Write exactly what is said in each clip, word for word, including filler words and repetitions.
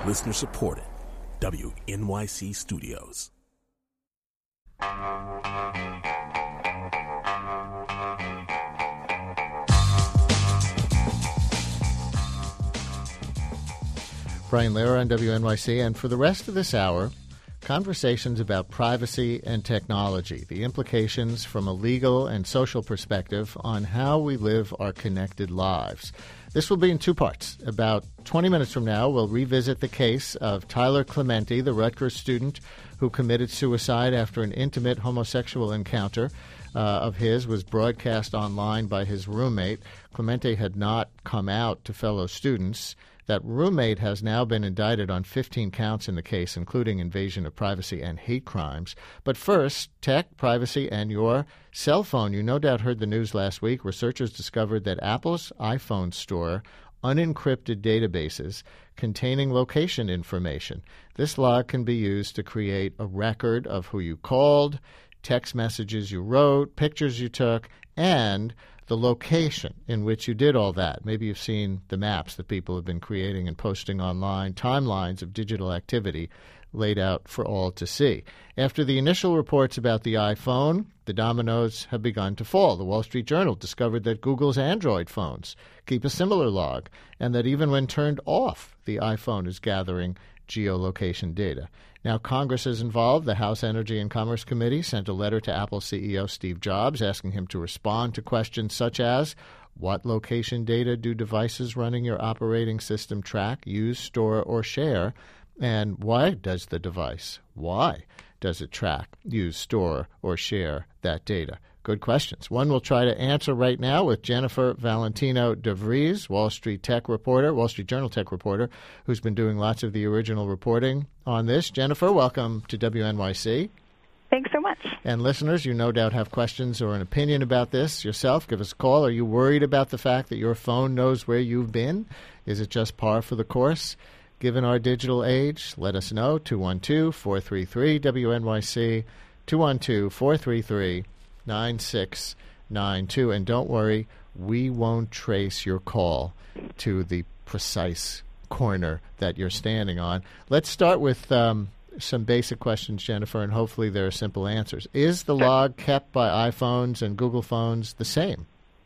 Listener supported. W N Y C Studios. Brian Lehrer on W N Y C, and for the rest of this hour, conversations about privacy and technology, the implications from a legal and social perspective on how we live our connected lives. This will be in two parts. About twenty minutes from now, we'll revisit the case of Tyler Clementi, the Rutgers student who committed suicide after an intimate homosexual encounter uh, of his was broadcast online by his roommate. Clementi had not come out to fellow students. That roommate has now been indicted on fifteen counts in the case, including invasion of privacy and hate crimes. But first, tech, privacy, and your cell phone. You no doubt heard the news last week. Researchers discovered that Apple's iPhone store unencrypted databases containing location information. This log can be used to create a record of who you called, text messages you wrote, pictures you took, and the location in which you did all that. Maybe you've seen the maps that people have been creating and posting online, timelines of digital activity laid out for all to see. After the initial reports about the iPhone, the dominoes have begun to fall. The Wall Street Journal discovered that Google's Android phones keep a similar log, and that even when turned off, the iPhone is gathering geolocation data. Now, Congress is involved. The House Energy and Commerce Committee sent a letter to Apple C E O Steve Jobs asking him to respond to questions such as, what location data do devices running your operating system track, use, store, or share? And why does the device, why does it track, use, store, or share that data? Good questions. One we'll try to answer right now with Jennifer Valentino DeVries, Wall Street tech reporter, Wall Street Journal tech reporter, who's been doing lots of the original reporting on this. Jennifer, welcome to W N Y C. Thanks so much. And listeners, you no doubt have questions or an opinion about this yourself. Give us a call. Are you worried about the fact that your phone knows where you've been? Is it just par for the course? Given our digital age, let us know. two one two, four three three, W N Y C, two one two, four three three, nine six nine two. And don't worry, we won't trace your call to the precise corner that you're standing on. Let's start with um, some basic questions, Jennifer, and hopefully there are simple answers. Is the log kept by iPhones and Google phones the same?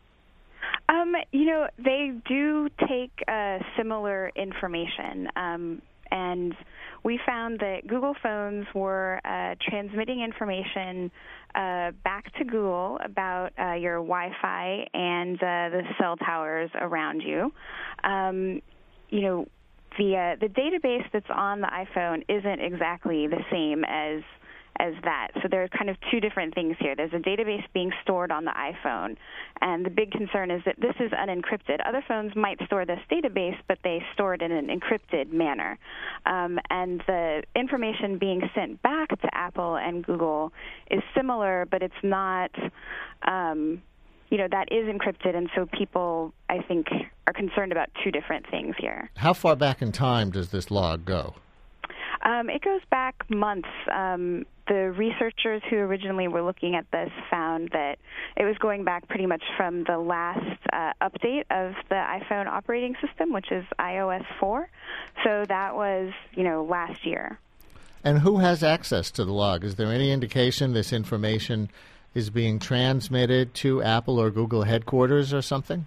Um, you know, they do take uh, similar information, um, and we found that Google phones were uh, transmitting information uh, back to Google about uh, your Wi-Fi and uh, the cell towers around you. Um, you know, the uh, the database that's on the iPhone isn't exactly the same as as that. So there are kind of two different things here. There's a database being stored on the iPhone, and the big concern is that this is unencrypted. Other phones might store this database, but they store it in an encrypted manner. Um, and the information being sent back to Apple and Google is similar, but it's not, um, you know, that is encrypted, and so people, I think, are concerned about two different things here. How far back in time does this log go? Um, it goes back months. Um, the researchers who originally were looking at this found that it was going back pretty much from the last uh, update of the iPhone operating system, which is i O S four. So that was, you know, last year. And who has access to the log? Is there any indication this information is being transmitted to Apple or Google headquarters or something?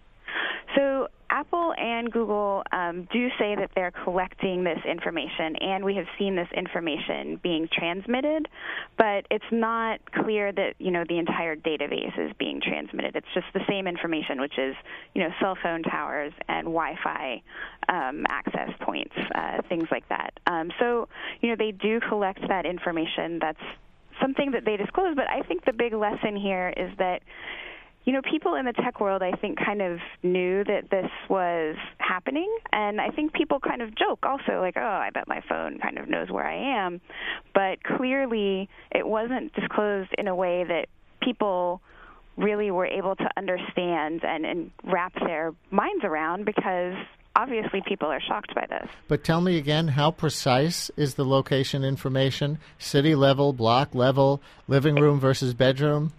So Apple and Google um, do say that they're collecting this information, and we have seen this information being transmitted, but it's not clear that, you know, the entire database is being transmitted. It's just the same information, which is, you know, cell phone towers and Wi-Fi um, access points, uh, things like that. Um, so, you know, they do collect that information. That's something that they disclose, but I think the big lesson here is that, you know, people in the tech world, I think, kind of knew that this was happening. And I think people kind of joke also, like, oh, I bet my phone kind of knows where I am. But clearly it wasn't disclosed in a way that people really were able to understand and, and wrap their minds around, because obviously people are shocked by this. But tell me again, how precise is the location information? City level, block level, living room versus bedroom?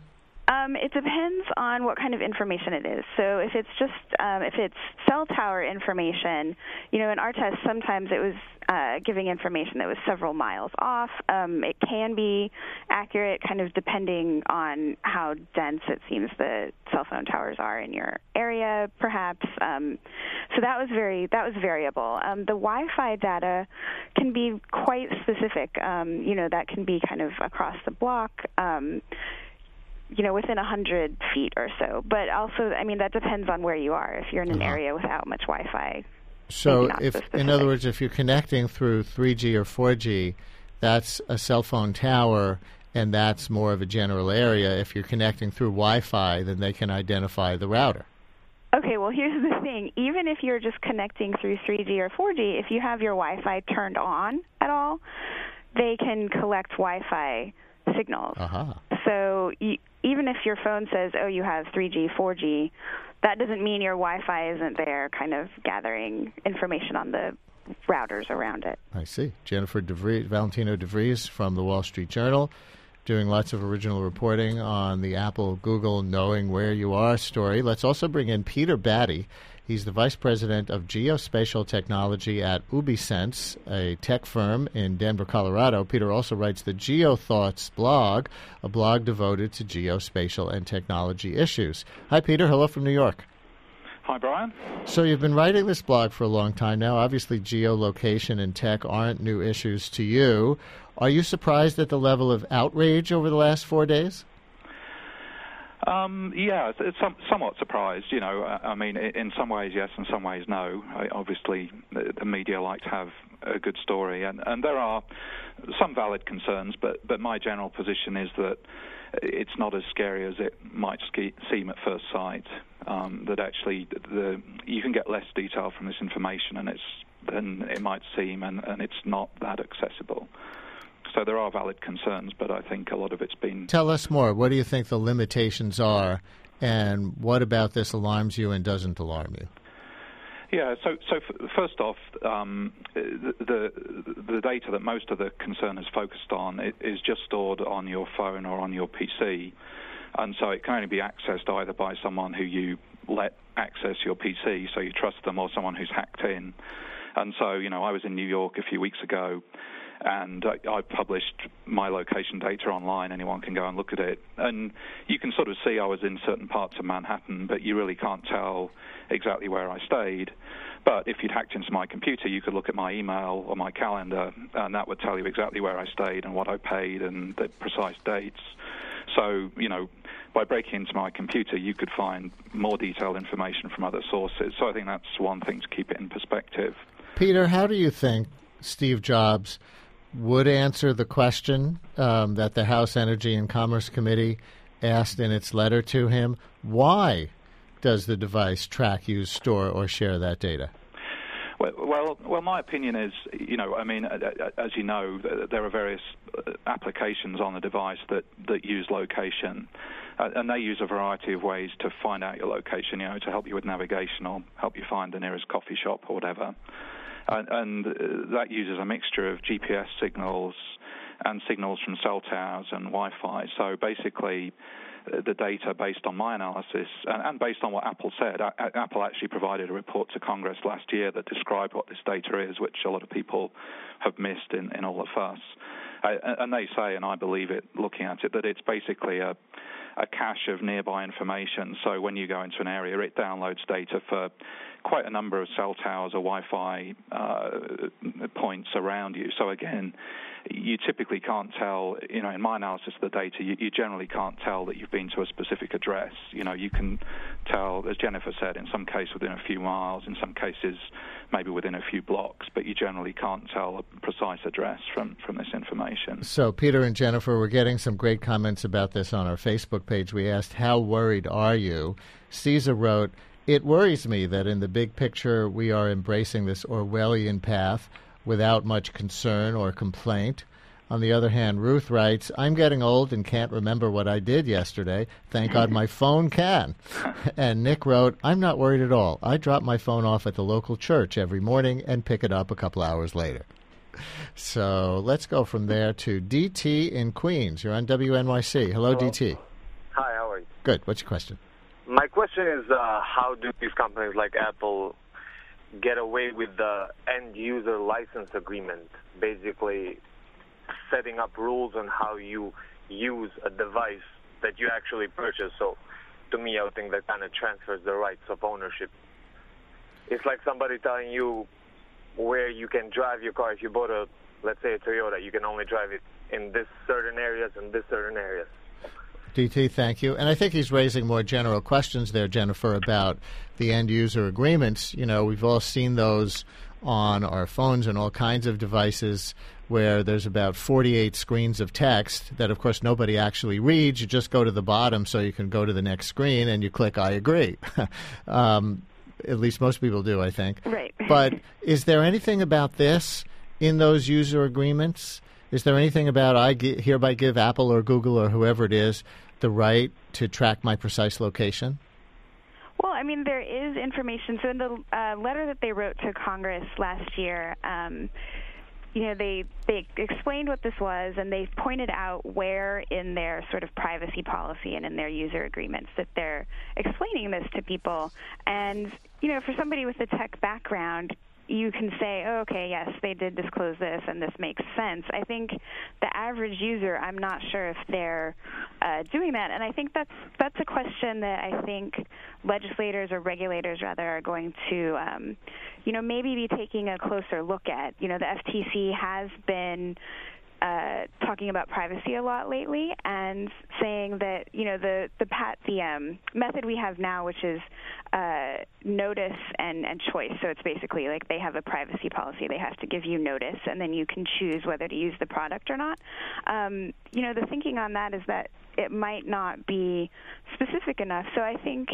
Um, it depends on what kind of information it is. So if it's just um, if it's cell tower information, you know, in our test sometimes it was uh, giving information that was several miles off. Um, it can be accurate, kind of depending on how dense it seems the cell phone towers are in your area, perhaps. Um, so that was very that was variable. Um, the Wi-Fi data can be quite specific. Um, you know, that can be kind of across the block. Um, you know, within one hundred feet or so. But also, I mean, that depends on where you are. If you're in an uh-huh. area without much Wi-Fi. So, if, so in other words, if you're connecting through three G or four G, that's a cell phone tower, and that's more of a general area. If you're connecting through Wi-Fi, then they can identify the router. Okay, well, here's the thing. Even if you're just connecting through three G or four G, if you have your Wi-Fi turned on at all, they can collect Wi-Fi signals. Uh-huh. So you, even if your phone says, oh, you have three G, four G, that doesn't mean your Wi-Fi isn't there kind of gathering information on the routers around it. I see. Jennifer DeVries, Valentino DeVries from the Wall Street Journal, doing lots of original reporting on the Apple, Google Knowing Where You Are story. Let's also bring in Peter Batty. He's the Vice President of Geospatial Technology at Ubisense, a tech firm in Denver, Colorado. Peter also writes the GeoThoughts blog, a blog devoted to geospatial and technology issues. Hi, Peter. Hello from New York. Hi, Brian. So you've been writing this blog for a long time now. Obviously, geolocation and tech aren't new issues to you. Are you surprised at the level of outrage over the last four days? Um, yeah, it's, it's some, somewhat surprised. You know, I, I mean, in some ways, yes, in some ways, no. I, obviously, the, the media like to have a good story, and, and there are some valid concerns, but, but my general position is that it's not as scary as it might ski, seem at first sight, um, that actually the, you can get less detail from this information and it's, than it might seem, and, and it's not that accessible. So there are valid concerns, but I think a lot of it's been... Tell us more. What do you think the limitations are, and what about this alarms you and doesn't alarm you? Yeah, so so f- first off, um, the, the the data that most of the concern is focused on is just stored on your phone or on your P C, and so it can only be accessed either by someone who you let access your P C, so you trust them, or someone who's hacked in. And so, you know, I was in New York a few weeks ago, and I, I published my location data online. Anyone can go and look at it. And you can sort of see I was in certain parts of Manhattan, but you really can't tell exactly where I stayed. But if you'd hacked into my computer, you could look at my email or my calendar, and that would tell you exactly where I stayed and what I paid and the precise dates. So, you know, by breaking into my computer, you could find more detailed information from other sources. So I think that's one thing to keep it in perspective. Peter, how do you think Steve Jobs would answer the question um, that the House Energy and Commerce Committee asked in its letter to him? Why does the device track, use, store, or share that data? Well, well, well, my opinion is, you know, I mean, as you know, there are various applications on the device that, that use location, uh, and they use a variety of ways to find out your location, you know, to help you with navigation or help you find the nearest coffee shop or whatever. And, and uh, that uses a mixture of G P S signals and signals from cell towers and Wi-Fi. So basically, uh, the data based on my analysis and, and based on what Apple said, a- Apple actually provided a report to Congress last year that described what this data is, which a lot of people have missed in, in all the fuss. Uh, and they say, and I believe it looking at it, that it's basically a a cache of nearby information. So when you go into an area, it downloads data for quite a number of cell towers or Wi-Fi uh, points around you. So again, you typically can't tell, you know, in my analysis of the data, you, you generally can't tell that you've been to a specific address. You know, you can tell, as Jennifer said, in some cases within a few miles, in some cases maybe within a few blocks, but you generally can't tell a precise address from, from this information. So, Peter and Jennifer, we're getting some great comments about this on our Facebook page. We asked, how worried are you? Caesar wrote, it worries me that in the big picture we are embracing this Orwellian path without much concern or complaint. On the other hand, Ruth writes, I'm getting old and can't remember what I did yesterday. Thank God my phone can. And Nick wrote, I'm not worried at all. I drop my phone off at the local church every morning and pick it up a couple hours later. So let's go from there to D T in Queens. You're on W N Y C. Hello, Hello. D T. Hi, how are you? Good. What's your question? My question is, uh, how do these companies like Apple get away with the end-user license agreement, basically setting up rules on how you use a device that you actually purchase? So, to me, I would think that kind of transfers the rights of ownership. It's like somebody telling you where you can drive your car. If you bought a, let's say, a Toyota, you can only drive it in this certain areas and this certain areas. D T, thank you. And I think he's raising more general questions there, Jennifer, about the end-user agreements. You know, we've all seen those on our phones and all kinds of devices where there's about forty-eight screens of text that, of course, nobody actually reads. You just go to the bottom so you can go to the next screen and you click I agree. um, at least most people do, I think. Right. But is there anything about this in those user agreements? Is there anything about I gi- hereby give Apple or Google or whoever it is the right to track my precise location? Well, I mean, there is information. So in the uh, letter that they wrote to Congress last year, um, you know, they they explained what this was, and they pointed out where in their sort of privacy policy and in their user agreements that they're explaining this to people. And, you know, for somebody with a tech background, you can say, oh, okay, yes, they did disclose this, and this makes sense. I think the average user, I'm not sure if they're uh, doing that, and I think that's that's a question that I think legislators or regulators, rather, are going to, um, you know, maybe be taking a closer look at. You know, the F T C has been Uh, talking about privacy a lot lately and saying that, you know, the the pat the um, method we have now, which is uh, notice and, and choice. So it's basically like they have a privacy policy. They have to give you notice, and then you can choose whether to use the product or not. Um, you know, the thinking on that is that it might not be specific enough. So I think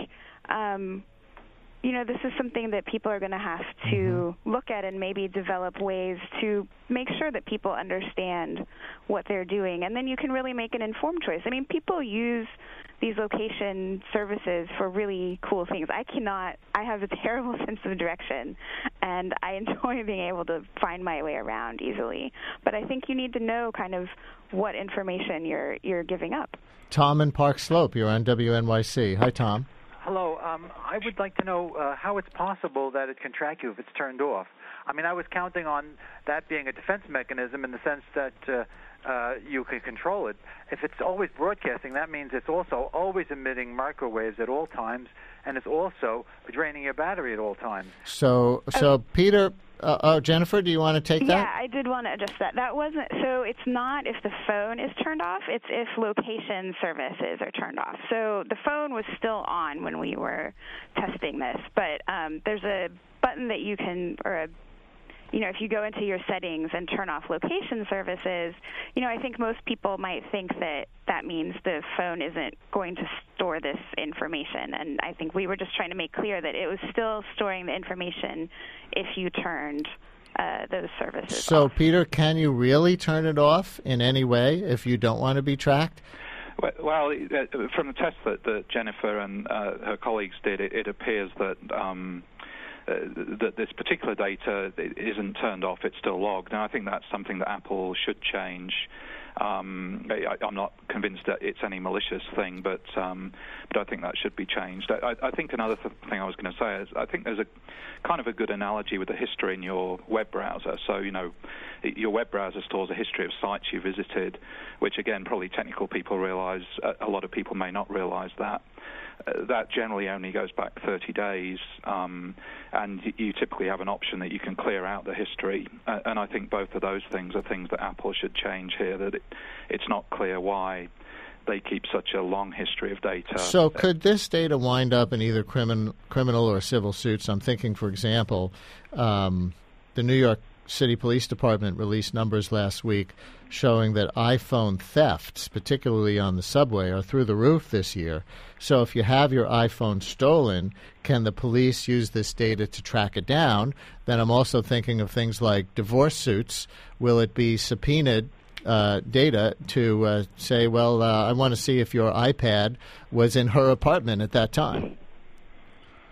um, you know, this is something that people are going to have to mm-hmm. look at and maybe develop ways to make sure that people understand what they're doing. And then you can really make an informed choice. I mean, people use these location services for really cool things. I cannot, I have a terrible sense of direction, and I enjoy being able to find my way around easily. But I think you need to know kind of what information you're you're giving up. Tom in Park Slope, you're on W N Y C. Hi, Tom. Hello. Um, I would like to know uh, how it's possible that it can track you if it's turned off. I mean, I was counting on that being a defense mechanism in the sense that uh, uh, you can control it. If it's always broadcasting, that means it's also always emitting microwaves at all times, and it's also draining your battery at all times. So, so okay. Peter, uh, oh, Jennifer, do you want to take that? Yeah, I did want to address that. That wasn't so. It's not if the phone is turned off. It's if location services are turned off. So the phone was still on when we were testing this, but um, there's a button that you can, or a You know, if you go into your settings and turn off location services, you know, I think most people might think that that means the phone isn't going to store this information. And I think we were just trying to make clear that it was still storing the information if you turned uh, those services So, off. Peter, can you really turn it off in any way if you don't want to be tracked? Well, from the test that, that Jennifer and uh, her colleagues did, it, it appears that um, Uh, that this particular data isn't turned off, it's still logged. And I think that's something that Apple should change. Um, I, I'm not convinced that it's any malicious thing, but um, but I think that should be changed. I, I think another th- thing I was going to say is I think there's a kind of a good analogy with the history in your web browser. So, you know, your web browser stores a history of sites you visited, which, again, probably technical people realize, a lot of people may not realize that. Uh, that generally only goes back thirty days, um, and y- you typically have an option that you can clear out the history. Uh, and I think both of those things are things that Apple should change here, that it, it's not clear why they keep such a long history of data. So could this data wind up in either crimin- criminal or civil suits? I'm thinking, for example, um, the New York City Police Department released numbers last week showing that iPhone thefts, particularly on the subway, are through the roof this year. So if you have your iPhone stolen, can the police use this data to track it down? Then I'm also thinking of things like divorce suits. Will it be subpoenaed uh, data to uh, say, well, uh, I want to see if your iPad was in her apartment at that time?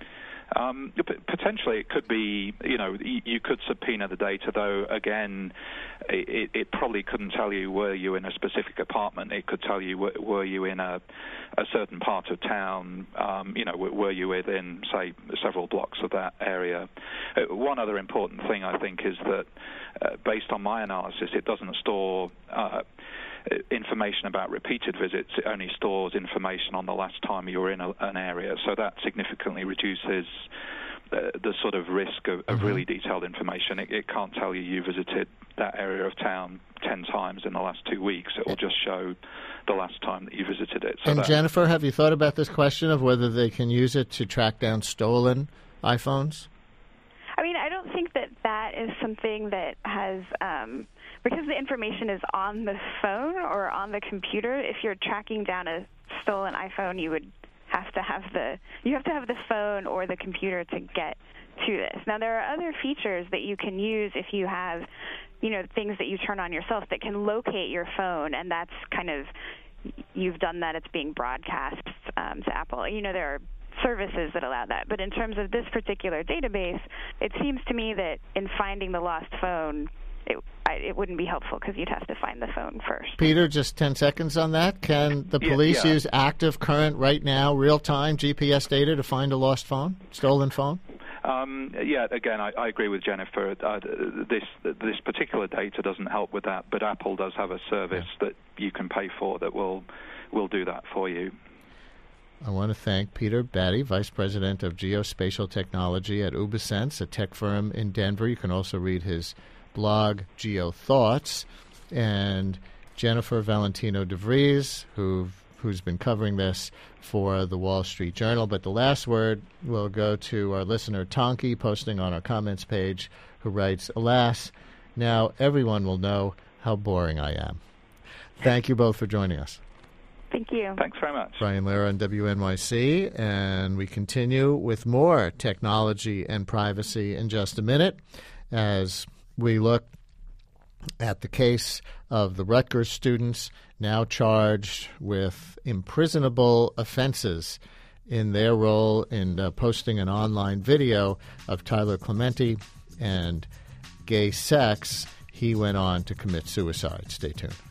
Um, potentially, it could be, you know, you could subpoena the data, though, again, it, it probably couldn't tell you were you in a specific apartment. It could tell you were you in a, a certain part of town, um, you know, were you within, say, several blocks of that area. Uh, one other important thing, I think, is that uh, based on my analysis, it doesn't store uh, information about repeated visits. It only stores information on the last time you were in a, an area, so that significantly reduces the, the sort of risk of, of mm-hmm. really detailed information. It, it can't tell you you visited that area of town ten times in the last two weeks. It will just show the last time that you visited it. So and Jennifer, have you thought about this question of whether they can use it to track down stolen iPhones? I mean, I don't think that that is something that has, um, because the information is on the phone or on the computer, if you're tracking down a stolen iPhone, you would have to have the, you have to have the phone or the computer to get to this. Now, there are other features that you can use if you have, you know, things that you turn on yourself that can locate your phone, and that's kind of, you've done that, it's being broadcast um, to Apple. You know, there are services that allow that. But in terms of this particular database, it seems to me that in finding the lost phone, it, I, it wouldn't be helpful because you'd have to find the phone first. Peter, just ten seconds on that. Can the Yeah, police yeah. use active, current, right now, real-time G P S data to find a lost phone, stolen phone? Um, yeah, again, I, I agree with Jennifer. Uh, this this particular data doesn't help with that, but Apple does have a service yeah. that you can pay for that will will do that for you. I want to thank Peter Batty, Vice President of Geospatial Technology at Ubisense, a tech firm in Denver. You can also read his blog, GeoThoughts, and Jennifer Valentino DeVries, who who's been covering this for the Wall Street Journal. But the last word will go to our listener, Tonki, posting on our comments page, who writes, "Alas, now everyone will know how boring I am." Thank you both for joining us. Thank you. Thanks very much. Brian Lehrer on W N Y C, and we continue with more technology and privacy in just a minute as we look at the case of the Rutgers students now charged with imprisonable offenses in their role in uh, posting an online video of Tyler Clementi and gay sex. He went on to commit suicide. Stay tuned.